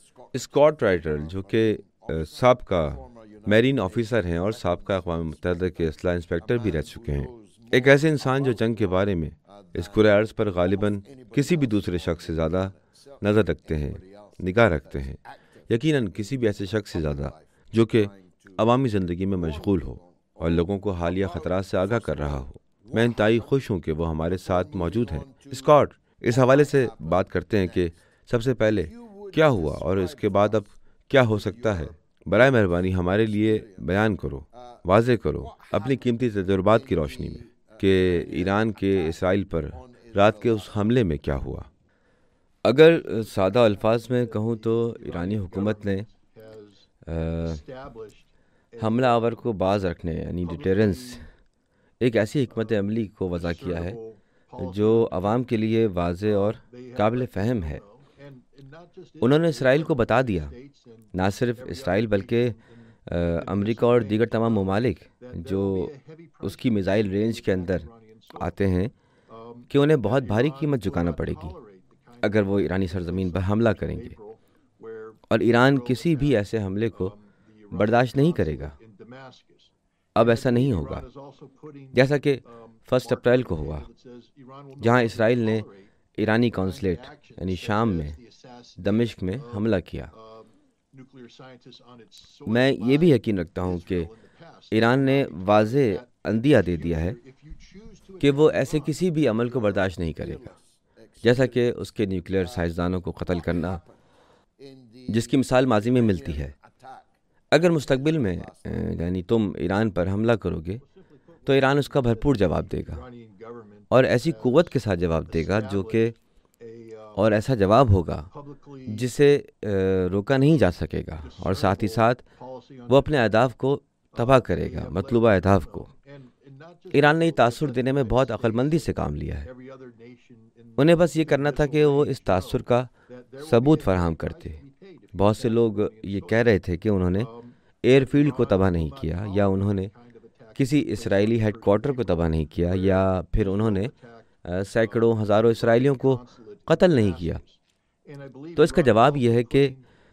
Scott writer جو کہ سابقہ میرین آفیسر ہیں اور سابقہ اقوام متحدہ کے اسلحہ انسپیکٹر بھی رہ چکے ہیں، ایک ایسے انسان جو جنگ کے بارے میں اس کرۂ ارض پر غالباً کسی بھی دوسرے شخص سے زیادہ نظر رکھتے ہیں، نگاہ رکھتے ہیں، یقیناً کسی بھی ایسے شخص سے زیادہ جو کہ عوامی زندگی میں مشغول ہو اور لوگوں کو حالیہ خطرات سے آگاہ کر رہا ہو۔ میں انتہائی خوش ہوں کہ وہ ہمارے ساتھ موجود ہیں۔ اسکاٹ اس حوالے سے بات کرتے ہیں کہ سب سے پہلے کیا ہوا اور اس کے بعد اب کیا ہو سکتا ہے۔ برائے مہربانی ہمارے لیے بیان کرو، واضح کرو اپنی قیمتی تجربات کی روشنی میں کہ ایران کے اسرائیل پر رات کے اس حملے میں کیا ہوا۔ اگر سادہ الفاظ میں کہوں تو ایرانی حکومت نے حملہ آور کو باز رکھنے یعنی ڈیٹرنس ایک ایسی حکمت عملی کو وضع کیا ہے جو عوام کے لیے واضح اور قابل فہم ہے۔ انہوں نے اسرائیل کو بتا دیا، نہ صرف اسرائیل بلکہ امریکہ اور دیگر تمام ممالک جو اس کی میزائل رینج کے اندر آتے ہیں، کہ انہیں بہت بھاری قیمت چکانا پڑے گی اگر وہ ایرانی سرزمین پر حملہ کریں گے، اور ایران کسی بھی ایسے حملے کو برداشت نہیں کرے گا۔ اب ایسا نہیں ہوگا جیسا کہ 1 اپریل کو ہوا، جہاں اسرائیل نے ایرانی قونصلیٹ یعنی شام میں دمشق میں حملہ کیا۔ میں یہ بھی یقین رکھتا ہوں کہ ایران نے واضح عندیہ دے دیا ہے کہ وہ ایسے کسی بھی عمل کو برداشت نہیں کرے گا، جیسا کہ اس کے نیوکلیئر سائنسدانوں کو قتل کرنا، جس کی مثال ماضی میں ملتی ہے۔ اگر مستقبل میں یعنی تم ایران پر حملہ کرو گے تو ایران اس کا بھرپور جواب دے گا، اور ایسی قوت کے ساتھ جواب دے گا جو کہ اور ایسا جواب ہوگا جسے روکا نہیں جا سکے گا، اور ساتھ ہی ساتھ وہ اپنے اہداف کو تباہ کرے گا، مطلوبہ اہداف کو۔ ایران نے یہ تاثر دینے میں بہت عقل مندی سے کام لیا ہے۔ انہیں بس یہ کرنا تھا کہ وہ اس تاثر کا ثبوت فراہم کرتے۔ بہت سے لوگ یہ کہہ رہے تھے کہ انہوں نے ایئر فیلڈ کو تباہ نہیں کیا، یا انہوں نے کسی اسرائیلی ہیڈ کوارٹر کو تباہ نہیں کیا، یا پھر انہوں نے سینکڑوں ہزاروں اسرائیلیوں کو قتل نہیں کیا۔ تو اس کا جواب یہ ہے کہ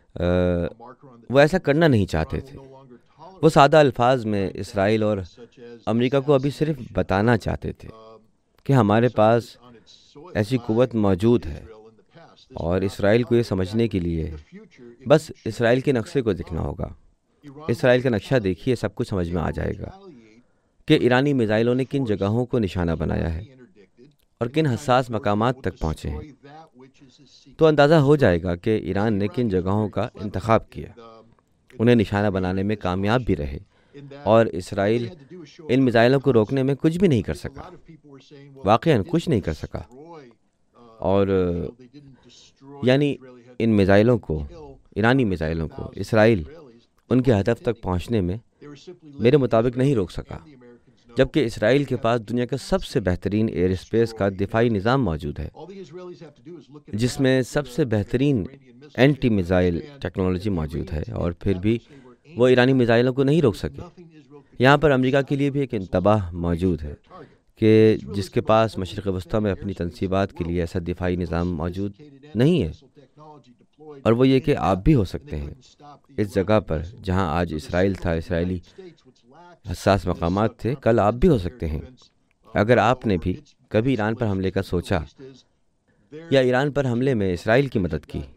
وہ ایسا کرنا نہیں چاہتے تھے۔ وہ سادہ الفاظ میں اسرائیل اور امریکہ کو ابھی صرف بتانا چاہتے تھے کہ ہمارے پاس ایسی قوت موجود ہے، اور اسرائیل کو یہ سمجھنے کے لیے بس اسرائیل کے نقشے کو دیکھنا ہوگا۔ اسرائیل کا نقشہ دیکھیے، سب کچھ سمجھ میں آ جائے گا کہ ایرانی میزائلوں نے کن جگہوں کو نشانہ بنایا ہے اور کن حساس مقامات تک پہنچے ہیں۔ تو اندازہ ہو جائے گا کہ ایران نے کن جگہوں کا انتخاب کیا، انہیں نشانہ بنانے میں کامیاب بھی رہے، اور اسرائیل ان میزائلوں کو روکنے میں کچھ بھی نہیں کر سکا، واقعاً کچھ نہیں کر سکا۔ اور یعنی ان میزائلوں کو، ایرانی میزائلوں کو، اسرائیل ان کے ہدف تک پہنچنے میں میرے مطابق نہیں روک سکا، جبکہ اسرائیل کے پاس دنیا کا سب سے بہترین ایئر اسپیس کا دفاعی نظام موجود ہے، جس میں سب سے بہترین اینٹی میزائل ٹیکنالوجی موجود ہے، اور پھر بھی وہ ایرانی میزائلوں کو نہیں روک سکے۔ یہاں پر امریکہ کے لیے بھی ایک انتباہ موجود ہے کہ جس کے پاس مشرق وسطیٰ میں اپنی تنصیبات کے لیے ایسا دفاعی نظام موجود نہیں ہے، اور وہ یہ کہ آپ بھی ہو سکتے ہیں اس جگہ پر جہاں آج اسرائیل تھا، اسرائیلی حساس مقامات تھے، کل آپ بھی ہو سکتے ہیں۔ اگر آپ نے بھی کبھی ایران پر حملے کا سوچا یا ایران پر حملے میں اسرائیل کی مدد کی،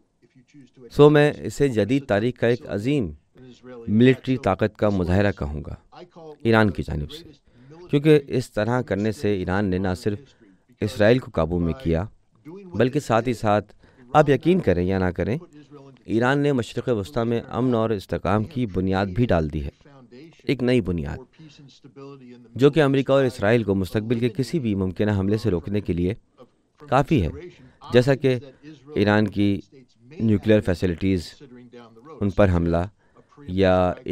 سو میں اسے جدید تاریخ کا ایک عظیم ملٹری طاقت کا مظاہرہ کہوں گا ایران کی جانب سے، کیونکہ اس طرح کرنے سے ایران نے نہ صرف اسرائیل کو قابو میں کیا، بلکہ ساتھ ہی ساتھ آپ یقین کریں یا نہ کریں، ایران نے مشرق وسطیٰ میں امن اور استحکام کی بنیاد بھی ڈال دی ہے، ایک نئی بنیاد جو کہ امریکہ اور اسرائیل کو مستقبل کے کسی بھی ممکنہ حملے سے روکنے کے لیے کافی ہے، جیسا کہ ایران کی نیوکلیئر فیسلٹیز، ان پر حملہ، یا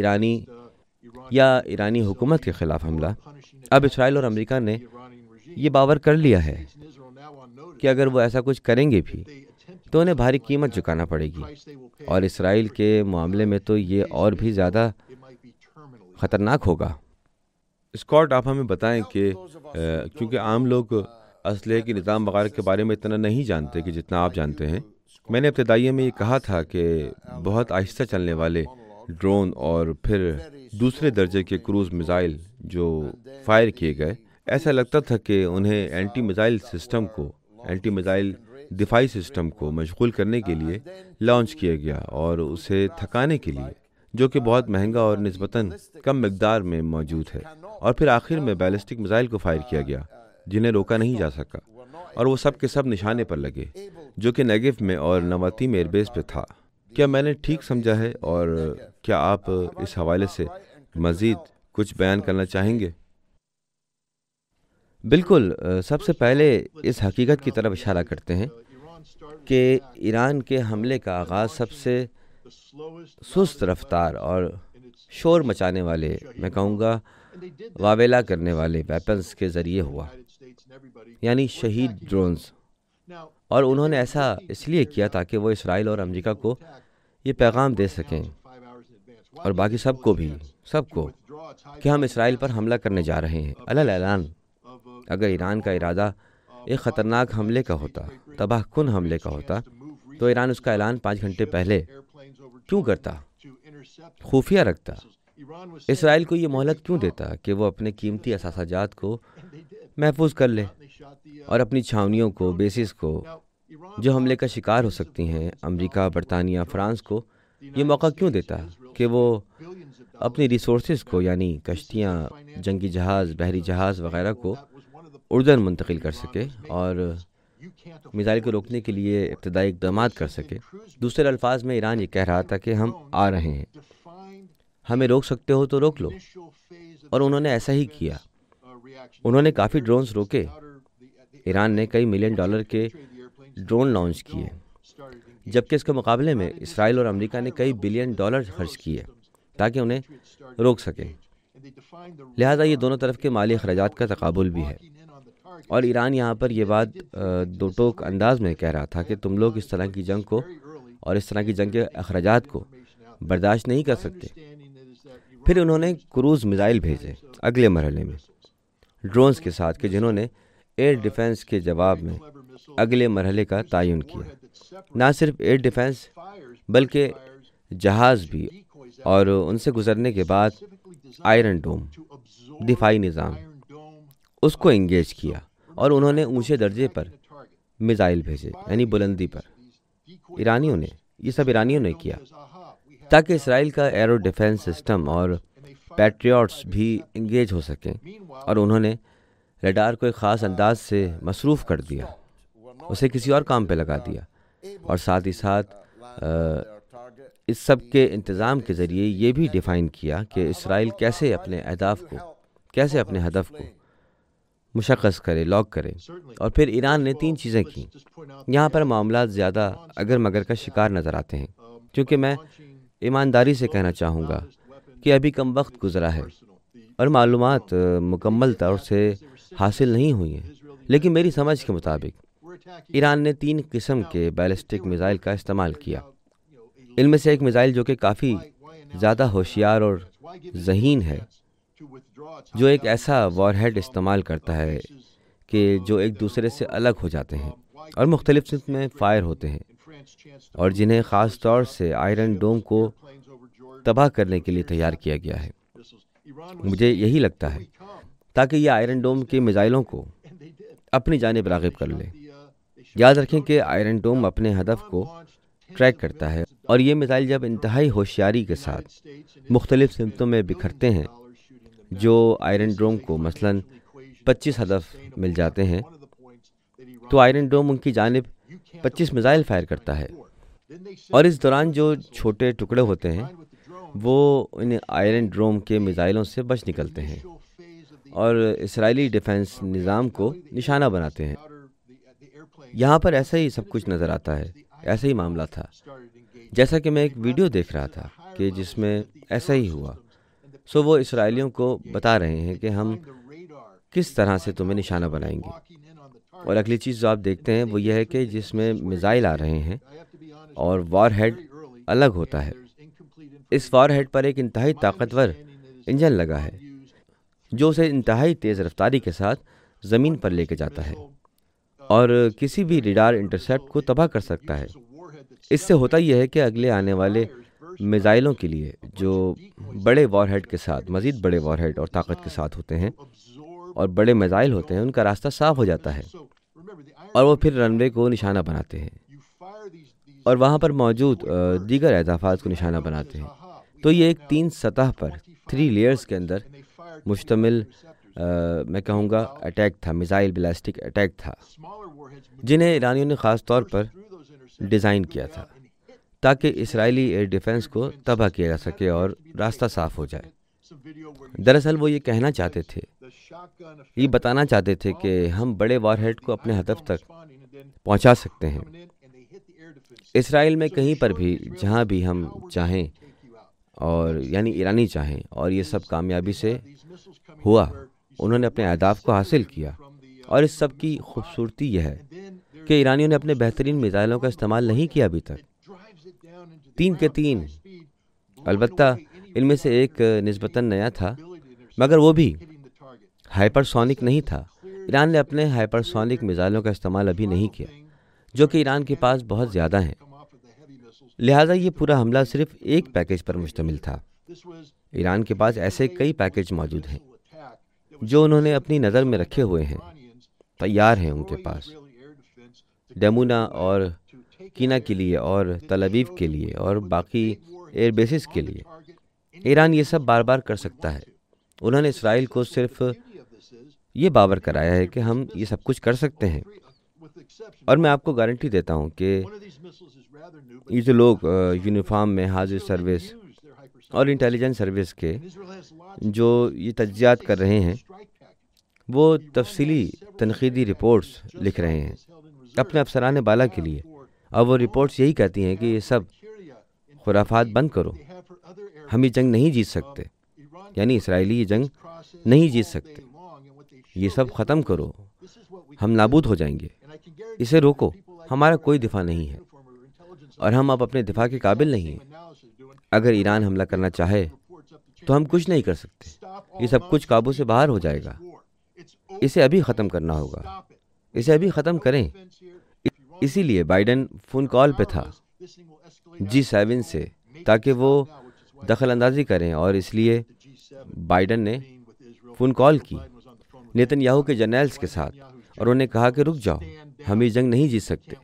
ایرانی حکومت کے خلاف حملہ۔ اب اسرائیل اور امریکہ نے یہ باور کر لیا ہے کہ اگر وہ ایسا کچھ کریں گے بھی تو انہیں بھاری قیمت چکانا پڑے گی، اور اسرائیل کے معاملے میں تو یہ اور بھی زیادہ خطرناک ہوگا۔ اسکاٹ، آپ ہمیں بتائیں کہ کیونکہ عام لوگ اسلحے کے نظام وغیرہ کے بارے میں اتنا نہیں جانتے کہ جتنا آپ جانتے ہیں، میں نے ابتدائیے میں یہ کہا تھا کہ بہت آہستہ چلنے والے ڈرون اور پھر دوسرے درجے کے کروز میزائل جو فائر کیے گئے، ایسا لگتا تھا کہ انہیں اینٹی میزائل دفاعی سسٹم کو مشغول کرنے کے لیے لانچ کیا گیا اور اسے تھکانے کے لیے، جو کہ بہت مہنگا اور نسبتاً کم مقدار میں موجود ہے، اور پھر آخر میں بیلسٹک میزائل کو فائر کیا گیا جنہیں روکا نہیں جا سکا، اور وہ سب کے سب نشانے پر لگے، جو کہ نیگیو میں اور نواتی میں ایئر بیس پہ تھا۔ کیا میں نے ٹھیک سمجھا ہے، اور کیا آپ اس حوالے سے مزید کچھ بیان کرنا چاہیں گے؟ بالکل، سب سے پہلے اس حقیقت کی طرف اشارہ کرتے ہیں کہ ایران کے حملے کا آغاز سب سے سست رفتار اور شور مچانے والے، میں کہوں گا واویلا کرنے والے ویپنز کے ذریعے ہوا، یعنی شہید ڈرونز، اور انہوں نے ایسا اس لیے کیا تاکہ وہ اسرائیل اور امریکہ کو یہ پیغام دے سکیں، اور باقی سب کو کہ ہم اسرائیل پر حملہ کرنے جا رہے ہیں علی اعلان۔ اگر ایران کا ارادہ ایک خطرناک حملے کا ہوتا، تباہ کن حملے کا ہوتا، تو ایران اس کا اعلان 5 گھنٹے پہلے کیوں کرتا، خفیہ رکھتا؟ اسرائیل کو یہ مہلت کیوں دیتا کہ وہ اپنے قیمتی اثاثہ جات کو محفوظ کر لے، اور اپنی چھاونیوں کو، بیسز کو جو حملے کا شکار ہو سکتی ہیں، امریکہ، برطانیہ، فرانس کو یہ موقع کیوں دیتا کہ وہ اپنی ریسورسز کو، یعنی کشتیاں، جنگی جہاز، بحری جہاز وغیرہ کو اردن منتقل کر سکے اور میزائل کو روکنے کے لیے ابتدائی اقدامات کر سکے؟ دوسرے الفاظ میں ایران یہ کہہ رہا تھا کہ ہم آ رہے ہیں، ہمیں روک سکتے ہو تو روک لو، اور انہوں نے ایسا ہی کیا۔ انہوں نے کافی ڈرونز روکے۔ ایران نے کئی $ملین کے ڈرون لانچ کیے، جبکہ اس کے مقابلے میں اسرائیل اور امریکہ نے کئی $1 بلین خرچ کیے تاکہ انہیں روک سکیں۔ لہٰذا یہ دونوں طرف کے مالی اخراجات کا تقابل بھی ہے، اور ایران یہاں پر یہ بات دو ٹوک انداز میں کہہ رہا تھا کہ تم لوگ اس طرح کی جنگ کو اور اس طرح کی جنگ کے اخراجات کو برداشت نہیں کر سکتے۔ پھر انہوں نے کروز میزائل بھیجے اگلے مرحلے میں ڈرونز کے ساتھ، کہ جنہوں نے ایئر ڈیفنس کے جواب میں اگلے مرحلے کا تعین کیا۔ نہ صرف ایئر ڈیفنس بلکہ جہاز بھی، اور ان سے گزرنے کے بعد آئرن ڈوم دفاعی نظام، اس کو انگیج کیا، اور انہوں نے اونچے درجے پر میزائل بھیجے، یعنی بلندی پر۔ یہ سب ایرانیوں نے کیا تاکہ اسرائیل کا ایرو ڈیفنس سسٹم اور پیٹریوٹس بھی انگیج ہو سکیں، اور انہوں نے ریڈار کو ایک خاص انداز سے مصروف کر دیا، اسے کسی اور کام پہ لگا دیا، اور ساتھ ہی ساتھ اس سب کے انتظام کے ذریعے یہ بھی ڈیفائن کیا کہ اسرائیل کیسے اپنے ہدف کو مشخص کرے، لاک کرے۔ اور پھر ایران نے 3 چیزیں کی۔ یہاں پر معاملات زیادہ اگر مگر کا شکار نظر آتے ہیں، کیونکہ میں ایمانداری سے کہنا چاہوں گا کہ ابھی کم وقت گزرا ہے اور معلومات مکمل طور سے حاصل نہیں ہوئی ہیں، لیکن میری سمجھ کے مطابق ایران نے 3 قسم کے بیلسٹک میزائل کا استعمال کیا۔ ان میں سے ایک میزائل جو کہ کافی زیادہ ہوشیار اور ذہین ہے، جو ایک ایسا وار ہیڈ استعمال کرتا ہے کہ جو ایک دوسرے سے الگ ہو جاتے ہیں اور مختلف سمت میں فائر ہوتے ہیں، اور جنہیں خاص طور سے آئرن ڈوم کو تباہ کرنے کے لیے تیار کیا گیا ہے۔ مجھے یہی لگتا ہے تاکہ یہ آئرن ڈوم کے میزائلوں کو اپنی جانب راغب کر لے۔ یاد رکھیں کہ آئرن ڈوم اپنے ہدف کو ٹریک کرتا ہے، اور یہ میزائل جب انتہائی ہوشیاری کے ساتھ مختلف سمتوں میں بکھرتے ہیں، جو آئرن ڈوم کو مثلاً 25 ہدف مل جاتے ہیں، تو آئرن ڈوم ان کی جانب 25 میزائل فائر کرتا ہے، اور اس دوران جو چھوٹے ٹکڑے ہوتے ہیں وہ ان آئرن ڈوم کے میزائلوں سے بچ نکلتے ہیں اور اسرائیلی ڈیفنس نظام کو نشانہ بناتے ہیں۔ یہاں پر ایسا ہی سب کچھ نظر آتا ہے، ایسا ہی معاملہ تھا، جیسا کہ میں ایک ویڈیو دیکھ رہا تھا کہ جس میں ایسا ہی ہوا۔ وہ اسرائیلیوں کو بتا رہے ہیں کہ ہم کس طرح سے تمہیں نشانہ بنائیں گے، اور اگلی چیز جو آپ دیکھتے ہیں وہ یہ ہے کہ جس میں میزائل آ رہے ہیں اور وار ہیڈ الگ ہوتا ہے، اس وار ہیڈ پر ایک انتہائی طاقتور انجن لگا ہے جو اسے انتہائی تیز رفتاری کے ساتھ زمین پر لے کے جاتا ہے اور کسی بھی ریڈار انٹرسیپٹ کو تباہ کر سکتا ہے۔ اس سے ہوتا یہ ہے کہ اگلے آنے والے میزائلوں کے لیے جو بڑے وار ہیڈ کے ساتھ، مزید بڑے وار ہیڈ اور طاقت کے ساتھ ہوتے ہیں اور بڑے میزائل ہوتے ہیں، ان کا راستہ صاف ہو جاتا ہے اور وہ پھر رن وے کو نشانہ بناتے ہیں اور وہاں پر موجود دیگر اہدافات کو نشانہ بناتے ہیں۔ تو یہ ایک 3 سطح پر 3 لیئرز کے اندر مشتمل میں کہوں گا اٹیک تھا، میزائل بلاسٹک اٹیک تھا، جنہیں ایرانیوں نے خاص طور پر ڈیزائن کیا تھا تاکہ اسرائیلی ایئر ڈیفنس کو تباہ کیا جا سکے اور راستہ صاف ہو جائے۔ دراصل وہ یہ کہنا چاہتے تھے، یہ بتانا چاہتے تھے کہ ہم بڑے وار ہیڈ کو اپنے ہدف تک پہنچا سکتے ہیں، اسرائیل میں کہیں پر بھی جہاں بھی ہم چاہیں، اور یعنی ایرانی چاہیں، اور یہ سب کامیابی سے ہوا۔ انہوں نے اپنے اہداف کو حاصل کیا، اور اس سب کی خوبصورتی یہ ہے کہ ایرانیوں نے اپنے بہترین میزائلوں کا استعمال نہیں کیا ابھی تک، 3 کے 3۔ البتہ ان میں سے ایک نسبتاً نیا تھا، مگر وہ بھی ہائپر سونک نہیں تھا۔ ایران نے اپنے ہائپر سونک میزائلوں کا استعمال ابھی نہیں کیا، جو کہ ایران کے پاس بہت زیادہ ہیں، لہٰذا یہ پورا حملہ صرف ایک پیکیج پر مشتمل تھا۔ ایران کے پاس ایسے کئی پیکیج موجود ہیں جو انہوں نے اپنی نظر میں رکھے ہوئے ہیں، تیار ہیں ان کے پاس، ڈیمونا اور کینا کے لیے اور تل ابیب کے لیے اور باقی ایئر بیسز کے لیے۔ ایران یہ سب بار بار کر سکتا ہے۔ انہوں نے اسرائیل کو صرف یہ باور کرایا ہے کہ ہم یہ سب کچھ کر سکتے ہیں، اور میں آپ کو گارنٹی دیتا ہوں کہ یہ جو لوگ یونیفارم میں حاضر سروس اور انٹیلیجنس سروس کے جو یہ تجزیات کر رہے ہیں، وہ تفصیلی تنقیدی رپورٹس لکھ رہے ہیں اپنے افسران بالا کے لیے، اور وہ رپورٹس یہی کہتی ہیں کہ یہ سب خرافات بند کرو، ہم یہ جنگ نہیں جیت سکتے، یعنی اسرائیلی یہ جنگ نہیں جیت سکتے، یہ سب ختم کرو، ہم نابود ہو جائیں گے، اسے روکو، ہمارا کوئی دفاع نہیں ہے اور ہم اب اپنے دفاع کے قابل نہیں ہیں۔ اگر ایران حملہ کرنا چاہے تو ہم کچھ نہیں کر سکتے، یہ سب کچھ قابو سے باہر ہو جائے گا، اسے ابھی ختم کرنا ہوگا، اسے ابھی ختم کریں۔ اسی لیے بائیڈن فون کال پہ تھا G7 سے تاکہ وہ دخل اندازی کریں، اور اس لیے بائیڈن نے فون کال کی نیتن یاہو کے جرنیلز کے ساتھ، اور انہوں نے کہا کہ رک جاؤ، ہم یہ جنگ نہیں جیت سکتے،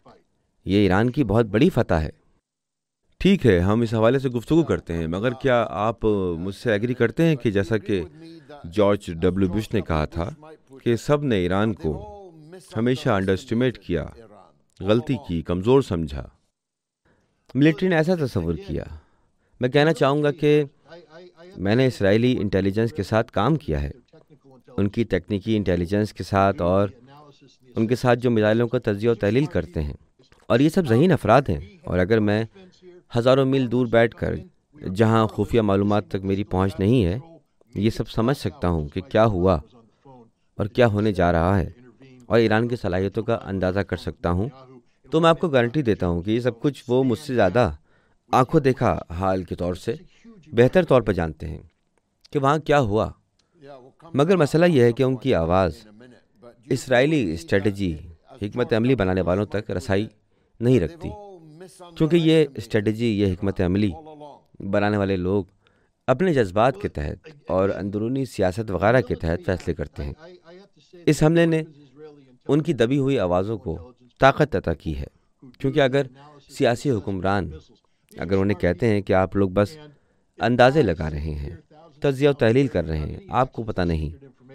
یہ ایران کی بہت بڑی فتح ہے۔ ٹھیک ہے، ہم اس حوالے سے گفتگو کرتے ہیں، مگر کیا آپ مجھ سے ایگری کرتے ہیں کہ جیسا کہ جارج ڈبلیو بش نے کہا تھا کہ سب نے ایران کو ہمیشہ انڈر اسٹیمیٹ کیا، غلطی کی، کمزور سمجھا، ملٹری نے ایسا تصور کیا؟ میں کہنا چاہوں گا کہ میں نے اسرائیلی انٹیلیجنس کے ساتھ کام کیا ہے، ان کی تکنیکی انٹیلیجنس کے ساتھ، اور ان کے ساتھ جو میزائلوں کا تجزیہ و تحلیل کرتے ہیں، اور یہ سب ذہین افراد ہیں، اور اگر میں ہزاروں میل دور بیٹھ کر جہاں خفیہ معلومات تک میری پہنچ نہیں ہے یہ سب سمجھ سکتا ہوں کہ کیا ہوا اور کیا ہونے جا رہا ہے، اور ایران کی صلاحیتوں کا اندازہ کر سکتا ہوں، تو میں آپ کو گارنٹی دیتا ہوں کہ یہ سب کچھ وہ مجھ سے زیادہ آنکھوں دیکھا حال کے طور سے بہتر طور پر جانتے ہیں کہ وہاں کیا ہوا۔ مگر مسئلہ یہ ہے کہ ان کی آواز اسرائیلی اسٹریٹجی، حکمت عملی بنانے والوں تک رسائی نہیں رکھتی، کیونکہ یہ اسٹریٹجی، یہ حکمت عملی بنانے والے لوگ اپنے جذبات کے تحت اور اندرونی سیاست وغیرہ کے تحت فیصلے کرتے ہیں۔ اس حملے نے ان کی دبی ہوئی آوازوں کو طاقت عطا کی ہے، کیونکہ اگر سیاسی حکمران اگر انہیں کہتے ہیں کہ آپ لوگ بس اندازے لگا رہے ہیں، تجزیہ و تحلیل کر رہے ہیں، آپ کو پتہ نہیں،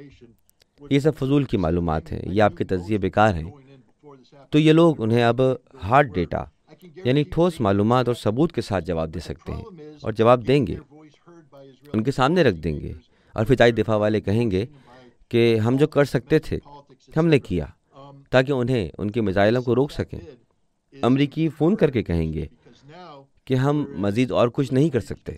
یہ سب فضول کی معلومات ہیں، یہ آپ کے تجزیے بیکار ہیں، تو یہ لوگ انہیں اب ہارڈ ڈیٹا یعنی ٹھوس معلومات اور ثبوت کے ساتھ جواب دے سکتے ہیں، اور جواب دیں گے، ان کے سامنے رکھ دیں گے، اور فضائی دفاع والے کہیں گے کہ ہم جو کر سکتے تھے ہم نے کیا، تاکہ انہیں ان کے میزائلوں کو روک سکیں۔ امریکی فون کر کے کہیں گے کہ ہم مزید اور کچھ نہیں کر سکتے،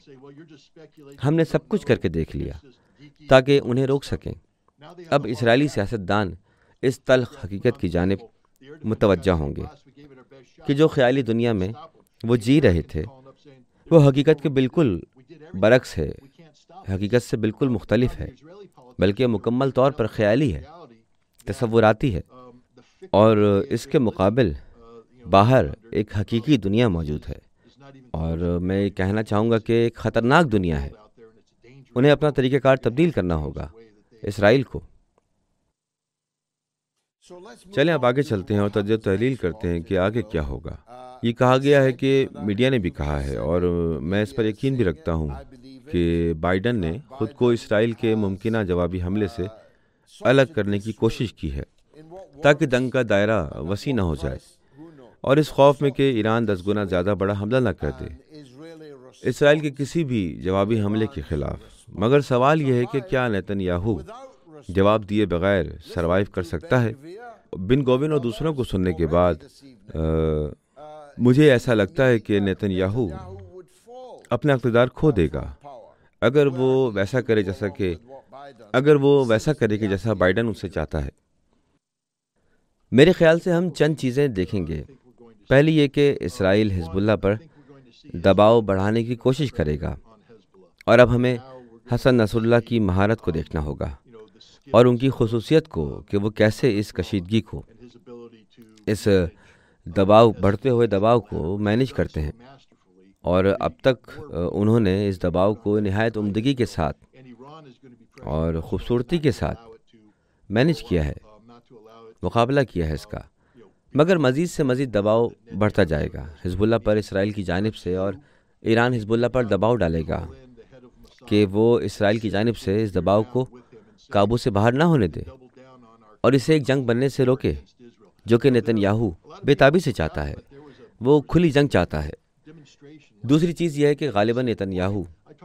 ہم نے سب کچھ کر کے دیکھ لیا، تاکہ انہیں روک سکیں۔ اب اسرائیلی سیاستدان اس تلخ حقیقت کی جانب متوجہ ہوں گے کہ جو خیالی دنیا میں وہ جی رہے تھے وہ حقیقت کے بالکل برعکس ہے، حقیقت سے بالکل مختلف ہے، بلکہ مکمل طور پر خیالی ہے، تصوراتی ہے، اور اس کے مقابل باہر ایک حقیقی دنیا موجود ہے، اور میں یہ کہنا چاہوں گا کہ ایک خطرناک دنیا ہے۔ انہیں اپنا طریقہ کار تبدیل کرنا ہوگا، اسرائیل کو۔ چلیں اب آگے چلتے ہیں اور تجزیہ تحلیل کرتے ہیں کہ آگے کیا ہوگا۔ یہ کہا گیا ہے کہ میڈیا نے بھی کہا ہے، اور میں اس پر یقین بھی رکھتا ہوں کہ بائیڈن نے خود کو اسرائیل کے ممکنہ جوابی حملے سے الگ کرنے کی کوشش کی ہے، تاکہ جنگ کا دائرہ وسیع نہ ہو جائے، اور اس خوف میں کہ ایران 10 گنا زیادہ بڑا حملہ نہ کر دے اسرائیل کے کسی بھی جوابی حملے کے خلاف۔ مگر سوال یہ ہے کہ کیا نیتن یاہو جواب دیے بغیر سروائیو کر سکتا ہے؟ بن گوون اور دوسروں کو سننے کے بعد مجھے ایسا لگتا ہے کہ نیتن یاہو اپنا اقتدار کھو دے گا اگر وہ ویسا کرے کہ جیسا بائیڈن اسے چاہتا ہے۔ میرے خیال سے ہم چند چیزیں دیکھیں گے۔ پہلی یہ کہ اسرائیل حزب اللہ پر دباؤ بڑھانے کی کوشش کرے گا، اور اب ہمیں حسن نصر اللہ کی مہارت کو دیکھنا ہوگا اور ان کی خصوصیت کو کہ وہ کیسے اس کشیدگی کو، اس بڑھتے ہوئے دباؤ کو مینیج کرتے ہیں، اور اب تک انہوں نے اس دباؤ کو نہایت عمدگی کے ساتھ اور خوبصورتی کے ساتھ مینیج کیا ہے، مقابلہ کیا ہے اس کا۔ مگر مزید سے مزید دباؤ بڑھتا جائے گا حزب اللہ پر اسرائیل کی جانب سے، اور ایران حزب اللہ پر دباؤ ڈالے گا کہ وہ اسرائیل کی جانب سے اس دباؤ کو قابو سے باہر نہ ہونے دے اور اسے ایک جنگ بننے سے روکے، جو کہ نیتن یاہو بے تابی سے چاہتا ہے۔ وہ کھلی جنگ چاہتا ہے۔ دوسری چیز یہ ہے کہ غالباً نیتن یاہو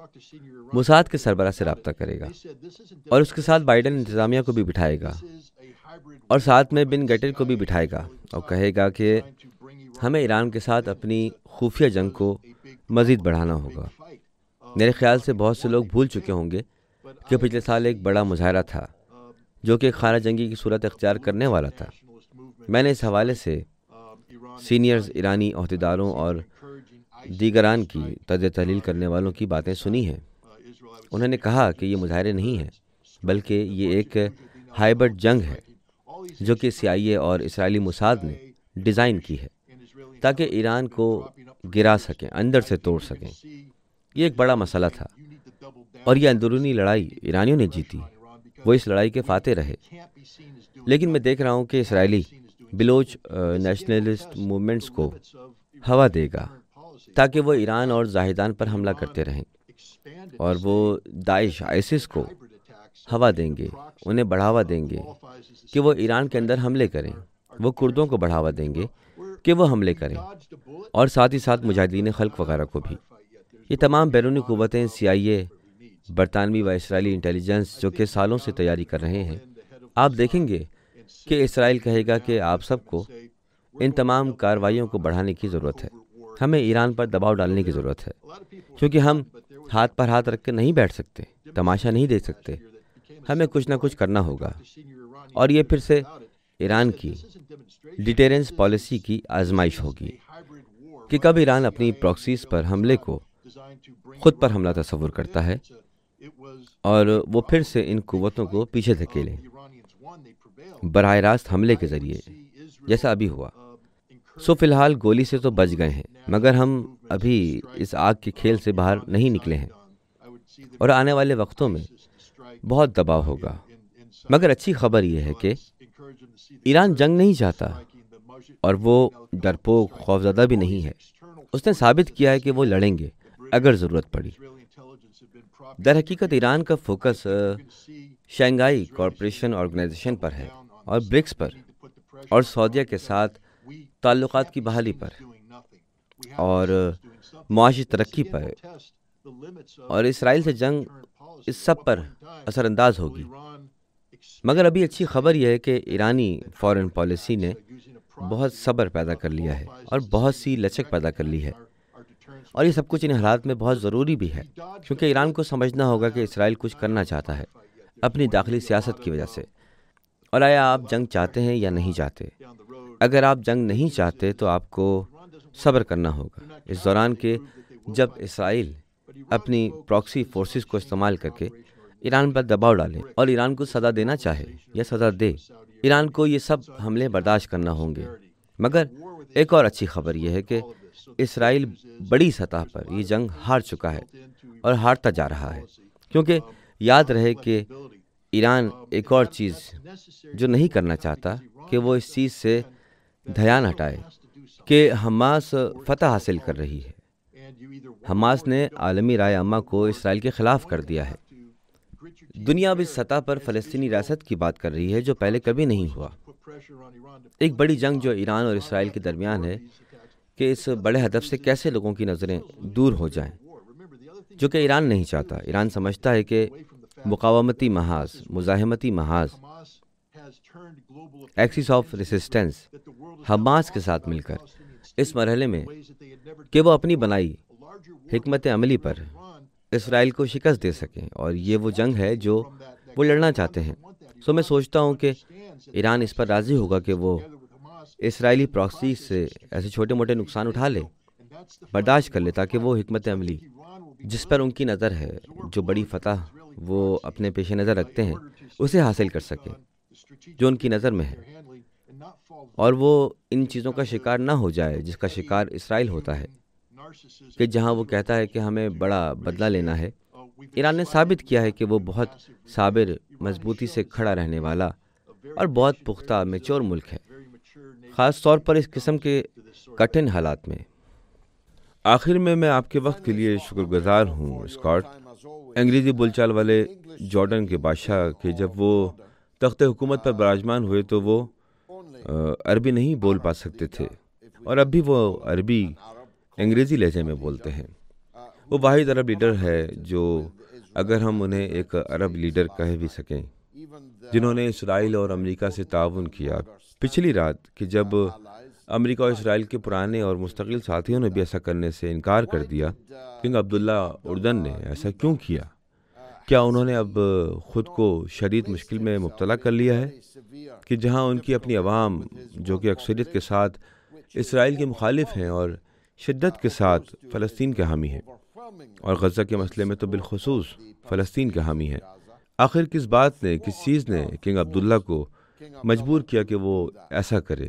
موساد کے سربراہ سے رابطہ کرے گا، اور اس کے ساتھ بائیڈن انتظامیہ کو بھی بٹھائے گا، اور ساتھ میں بن گٹر کو بھی بٹھائے گا، اور کہے گا کہ ہمیں ایران کے ساتھ اپنی خفیہ جنگ کو مزید بڑھانا ہوگا۔ میرے خیال سے بہت سے لوگ بھول چکے ہوں گے کہ پچھلے سال ایک بڑا مظاہرہ تھا جو کہ خانہ جنگی کی صورت اختیار کرنے والا تھا۔ میں نے اس حوالے سے سینئرز ایرانی عہدیداروں اور دیگران کی تجزیہ تحلیل کرنے والوں کی باتیں سنی ہیں۔ انہوں نے کہا کہ یہ مظاہرے نہیں ہیں، بلکہ یہ ایک ہائبرڈ جنگ ہے جو کہ CIA اور اسرائیلی موساد نے ڈیزائن کی ہے تاکہ ایران کو گرا سکیں، اندر سے توڑ سکیں۔ یہ ایک بڑا مسئلہ تھا، اور یہ اندرونی لڑائی ایرانیوں نے جیتی، وہ اس لڑائی کے فاتح رہے۔ لیکن میں دیکھ رہا ہوں کہ اسرائیلی بلوچ نیشنلسٹ موومنٹس کو ہوا دے گا تاکہ وہ ایران اور زاہدان پر حملہ کرتے رہیں، اور وہ داعش ISIS کو ہوا دیں گے، انہیں بڑھاوا دیں گے کہ وہ ایران کے اندر حملے کریں۔ وہ کردوں کو بڑھاوا دیں گے کہ وہ حملے کریں، اور ساتھ ہی ساتھ مجاہدین خلق وغیرہ کو بھی۔ یہ تمام بیرونی قوتیں CIA، برطانوی و اسرائیلی انٹیلیجنس جو کہ سالوں سے تیاری کر رہے ہیں، آپ دیکھیں گے کہ اسرائیل کہے گا کہ آپ سب کو ان تمام کارروائیوں کو بڑھانے کی ضرورت ہے، ہمیں ایران پر دباؤ ڈالنے کی ضرورت ہے، کیونکہ ہم ہاتھ پر ہاتھ رکھ کے نہیں بیٹھ سکتے، تماشا نہیں دیکھ سکتے، ہمیں کچھ نہ کچھ کرنا ہوگا۔ اور یہ پھر سے ایران کی ڈیٹیرنس پالیسی کی آزمائش ہوگی کہ کب ایران اپنی پراکسیز پر حملے کو خود پر حملہ تصور کرتا ہے اور وہ پھر سے ان قوتوں کو پیچھے دھکیلیں براہ راست حملے کے ذریعے، جیسا ابھی ہوا۔ فی الحال گولی سے تو بچ گئے ہیں، مگر ہم ابھی اس آگ کے کھیل سے باہر نہیں نکلے ہیں، اور آنے والے وقتوں میں بہت دباؤ ہوگا۔ مگر اچھی خبر یہ ہے کہ ایران جنگ نہیں چاہتا، اور وہ ڈرپوک خوفزدہ بھی نہیں ہے۔ اس نے ثابت کیا ہے کہ وہ لڑیں گے اگر ضرورت پڑی۔ در حقیقت ایران کا فوکس شنگھائی کوآپریشن آرگنائزیشن پر ہے، اور برکس پر، اور سعودیہ کے ساتھ تعلقات کی بحالی پر، اور معاشی ترقی پر، اور اسرائیل سے جنگ اس سب پر اثر انداز ہوگی۔ مگر ابھی اچھی خبر یہ ہے کہ ایرانی فارن پالیسی نے بہت صبر پیدا کر لیا ہے اور بہت سی لچک پیدا کر لی ہے، اور یہ سب کچھ ان حالات میں بہت ضروری بھی ہے، کیونکہ ایران کو سمجھنا ہوگا کہ اسرائیل کچھ کرنا چاہتا ہے اپنی داخلی سیاست کی وجہ سے۔ اور آیا آپ جنگ چاہتے ہیں یا نہیں چاہتے؟ اگر آپ جنگ نہیں چاہتے تو آپ کو صبر کرنا ہوگا اس دوران کہ جب اسرائیل اپنی پراکسی فورسز کو استعمال کر کے ایران پر دباؤ ڈالے اور ایران کو سزا دینا چاہے یا سزا دے، ایران کو یہ سب حملے برداشت کرنا ہوں گے۔ مگر ایک اور اچھی خبر یہ ہے کہ اسرائیل بڑی سطح پر یہ جنگ ہار چکا ہے اور ہارتا جا رہا ہے، کیونکہ یاد رہے کہ ایران ایک اور چیز جو نہیں کرنا چاہتا کہ وہ اس چیز سے دھیان ہٹائے کہ حماس فتح حاصل کر رہی ہے۔ حماس نے عالمی رائے عامہ کو اسرائیل کے خلاف کر دیا ہے۔ دنیا اب اس سطح پر فلسطینی ریاست کی بات کر رہی ہے جو پہلے کبھی نہیں ہوا۔ ایک بڑی جنگ جو ایران اور اسرائیل کے درمیان ہے کہ اس بڑے ہدف سے کیسے لوگوں کی نظریں دور ہو جائیں، جو کہ ایران نہیں چاہتا۔ ایران سمجھتا ہے کہ مقاومتی محاذ، مزاحمتی محاذ، ایکسس آف ریسسٹنس حماس کے ساتھ مل کر اس مرحلے میں کہ وہ اپنی بنائی حکمت عملی پر اسرائیل کو شکست دے سکیں، اور یہ وہ جنگ ہے جو وہ لڑنا چاہتے ہیں۔ سو میں سوچتا ہوں کہ ایران اس پر راضی ہوگا کہ وہ اسرائیلی پراکسی سے ایسے چھوٹے موٹے نقصان اٹھا لے، برداشت کر لے، تاکہ وہ حکمت عملی جس پر ان کی نظر ہے، جو بڑی فتح وہ اپنے پیش نظر رکھتے ہیں، اسے حاصل کر سکیں جو ان کی نظر میں ہے، اور وہ ان چیزوں کا شکار نہ ہو جائے جس کا شکار اسرائیل ہوتا ہے، کہ جہاں وہ کہتا ہے کہ ہمیں بڑا بدلہ لینا ہے۔ ایران نے ثابت کیا ہے کہ وہ بہت صابر، مضبوطی سے کھڑا رہنے والا اور بہت پختہ میچور ملک ہے، خاص طور پر اس قسم کے کٹھن حالات میں۔ آخر میں آپ کے وقت کے لیے شکر گزار ہوں اسکاٹ۔ انگریزی بول چال والے جارڈن کے بادشاہ کہ جب وہ تخت حکومت پر براجمان ہوئے تو وہ عربی نہیں بول پا سکتے تھے، اور اب بھی وہ عربی انگریزی لہجے میں بولتے ہیں۔ وہ واحد عرب لیڈر ہے جو، اگر ہم انہیں ایک عرب لیڈر کہہ بھی سکیں، جنہوں نے اسرائیل اور امریکہ سے تعاون کیا۔ پچھلی رات کہ جب امریکہ اور اسرائیل کے پرانے اور مستقل ساتھیوں نے بھی ایسا کرنے سے انکار کر دیا، کنگ عبداللہ اردن نے ایسا کیوں کیا؟ کیا انہوں نے اب خود کو شدید مشکل میں مبتلا کر لیا ہے کہ جہاں ان کی اپنی عوام، جو کہ اکثریت کے ساتھ اسرائیل کے مخالف ہیں اور شدت کے ساتھ فلسطین کے حامی ہیں، اور غزہ کے مسئلے میں تو بالخصوص فلسطین کے حامی ہیں، آخر کس بات نے، کس چیز نے کنگ عبداللہ کو مجبور کیا کہ وہ ایسا کرے؟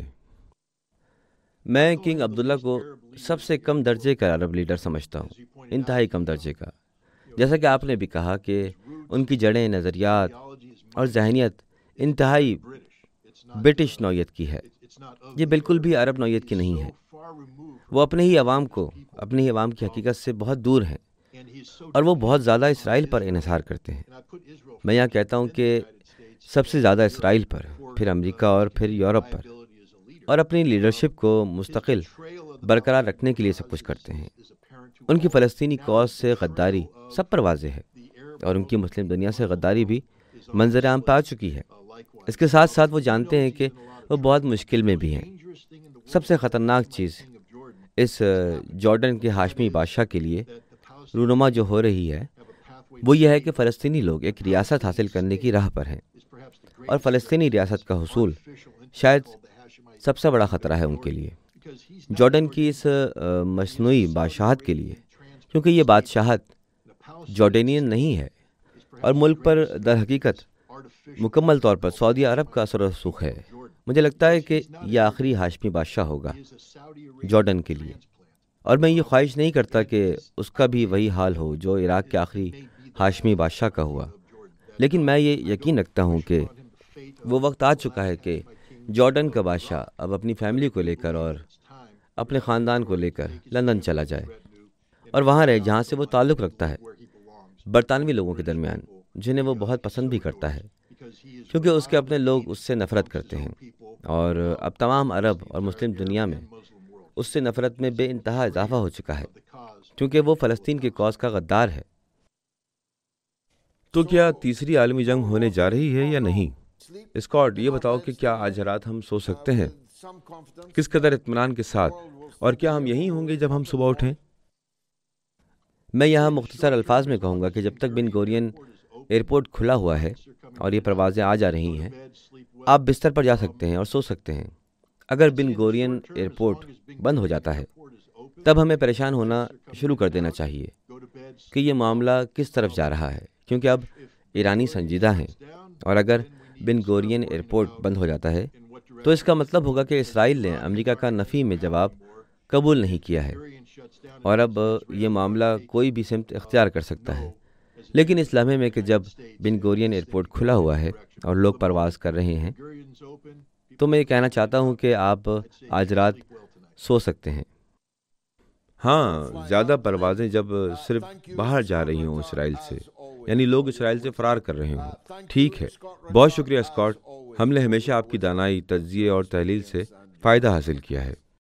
میں کنگ عبداللہ کو سب سے کم درجے کا عرب لیڈر سمجھتا ہوں، انتہائی کم درجے کا۔ جیسا کہ آپ نے بھی کہا کہ ان کی جڑیں، نظریات اور ذہنیت انتہائی برٹش نوعیت کی ہے، یہ بالکل بھی عرب نوعیت کی نہیں ہے۔ وہ اپنے ہی عوام کو، اپنی ہی عوام کی حقیقت سے بہت دور ہیں، اور وہ بہت زیادہ اسرائیل پر انحصار کرتے ہیں۔ میں یہاں کہتا ہوں کہ سب سے زیادہ اسرائیل پر، پھر امریکہ اور پھر یورپ پر، اور اپنی لیڈرشپ کو مستقل برقرار رکھنے کے لیے سب کچھ کرتے ہیں۔ ان کی فلسطینی کاز سے غداری سب پر واضح ہے، اور ان کی مسلم دنیا سے غداری بھی منظر عام پہ آ چکی ہے۔ اس کے ساتھ ساتھ وہ جانتے ہیں کہ وہ بہت مشکل میں بھی ہیں۔ سب سے خطرناک چیز اس جارڈن کے ہاشمی بادشاہ کے لیے رونما جو ہو رہی ہے وہ یہ ہے کہ فلسطینی لوگ ایک ریاست حاصل کرنے کی راہ پر ہیں، اور فلسطینی ریاست کا حصول شاید سب سے بڑا خطرہ ہے ان کے لیے، جارڈن کی اس مصنوعی بادشاہت کے لیے، کیونکہ یہ بادشاہت جارڈینین نہیں ہے، اور ملک پر در حقیقت مکمل طور پر سعودی عرب کا اثر و رسوخ ہے۔ مجھے لگتا ہے کہ یہ آخری ہاشمی بادشاہ ہوگا جارڈن کے لیے، اور میں یہ خواہش نہیں کرتا کہ اس کا بھی وہی حال ہو جو عراق کے آخری ہاشمی بادشاہ کا ہوا، لیکن میں یہ یقین رکھتا ہوں کہ وہ وقت آ چکا ہے کہ جارڈن کا بادشاہ اب اپنی فیملی کو لے کر اور اپنے خاندان کو لے کر لندن چلا جائے، اور وہاں رہے جہاں سے وہ تعلق رکھتا ہے، برطانوی لوگوں کے درمیان، جنہیں وہ بہت پسند بھی کرتا ہے، کیونکہ اس کے اپنے لوگ اس سے نفرت کرتے ہیں، اور اب تمام عرب اور مسلم دنیا میں اس سے نفرت میں بے انتہا اضافہ ہو چکا ہے، کیونکہ وہ فلسطین کے کاز کا غدار ہے۔ تو کیا تیسری عالمی جنگ ہونے جا رہی ہے یا نہیں؟ اسکاٹ، یہ بتاؤ کہ کیا آج رات ہم سو سکتے ہیں کس قدر اطمینان کے ساتھ، اور کیا ہم یہیں ہوں گے جب ہم صبح اٹھیں؟ میں یہاں مختصر الفاظ میں کہوں گا کہ جب تک بن گورین ایئرپورٹ کھلا ہوا ہے اور یہ پروازیں آ جا رہی ہیں، آپ بستر پر جا سکتے ہیں اور سو سکتے ہیں۔ اگر بن گورین ایئرپورٹ بند ہو جاتا ہے تب ہمیں پریشان ہونا شروع کر دینا چاہیے کہ یہ معاملہ کس طرف جا رہا ہے، کیونکہ اب ایرانی سنجیدہ ہیں، اور اگر بن گورین ایئرپورٹ بند ہو جاتا ہے تو اس کا مطلب ہوگا کہ اسرائیل نے امریکہ کا نفی میں جواب قبول نہیں کیا ہے، اور اب یہ معاملہ کوئی بھی سمت اختیار کر سکتا ہے۔ لیکن اس لمحے میں کہ جب بن گورین ایئرپورٹ کھلا ہوا ہے اور لوگ پرواز کر رہے ہیں، تو میں یہ کہنا چاہتا ہوں کہ آپ آج رات سو سکتے ہیں۔ ہاں، زیادہ پروازیں جب صرف باہر جا رہی ہوں اسرائیل سے، یعنی لوگ اسرائیل سے فرار کر رہے ہوں۔ ٹھیک ہے، بہت شکریہ اسکاٹ، ہم نے ہمیشہ آپ کی دانائی، تجزیے اور تحلیل سے فائدہ حاصل کیا ہے۔